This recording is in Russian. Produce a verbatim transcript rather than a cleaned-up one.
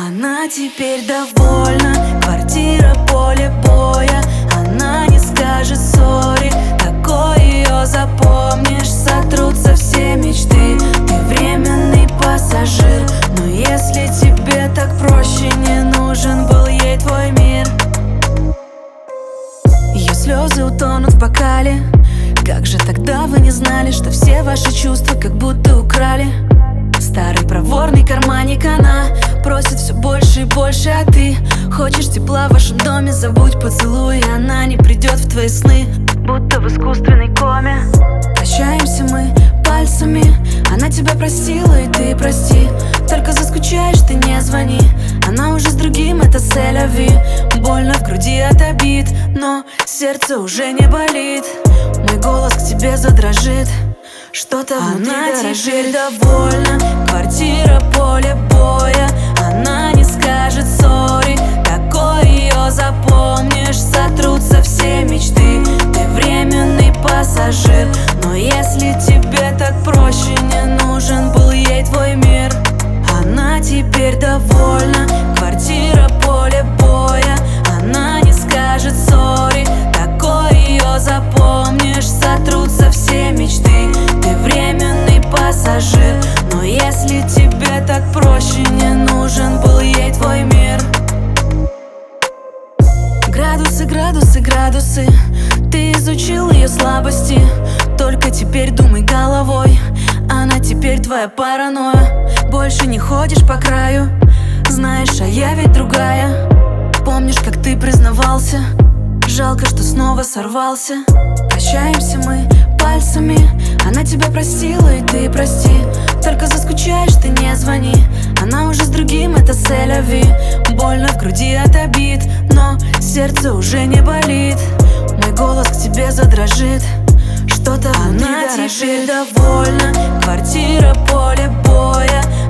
Она теперь довольна, квартира, поле боя. Она не скажет сори, такой ее запомнишь. Сотрутся все мечты, ты временный пассажир. Но если тебе так проще, не нужен был ей твой мир. Ее слезы утонут в бокале. Как же тогда вы не знали, что все ваши чувства как будто украли? Старый проворный карманник, она просит все больше и больше. А ты хочешь тепла в вашем доме, забудь поцелуй, и она не придет в твои сны, будто в искусственной коме. Прощаемся мы пальцами, она тебя простила, и ты прости. Только заскучаешь, ты не звони, она уже с другим, это c'est la vie. Больно в груди от обид, но сердце уже не болит. Мой голос к тебе задрожит, что-то внутри дорожит. Она теперь довольна, квартира, поле боя. Она не скажет сори, такой ее запомнишь. Сотрутся все мечты, ты временный пассажир. Но если тебе так проще, не нужен был ей твой мир. Она теперь довольна, квартира, поле боя. Она не скажет сори, такой ее запомнишь. Сотрутся все мечты, ты временный пассажир. Но если тебе так проще, не нужен был ей твой мир. Градусы, градусы, градусы, ты изучил ее слабости. Только теперь думай головой, она теперь твоя паранойя. Больше не ходишь по краю, знаешь, а я ведь другая. Помнишь, как ты признавался? Жалко, что снова сорвался. Прощаемся мы пальцами, она тебя простила, и ты прости. Только заскучаешь, ты не звони, она уже с другим, это c'est la vie. Больно в груди от обид, но сердце уже не болит. Мой голос к тебе задрожит, что-то внутри дорожит. Она теперь довольна, квартира, поле боя.